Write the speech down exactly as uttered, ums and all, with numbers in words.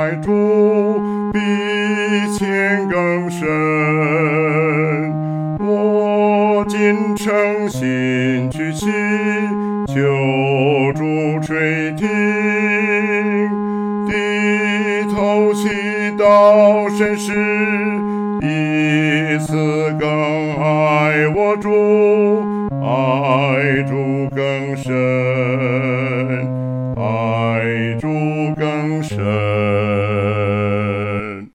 爱主比钱更深。我今诚心举起，求主垂听，低头祈祷深时，以此更爱我主，爱主更深。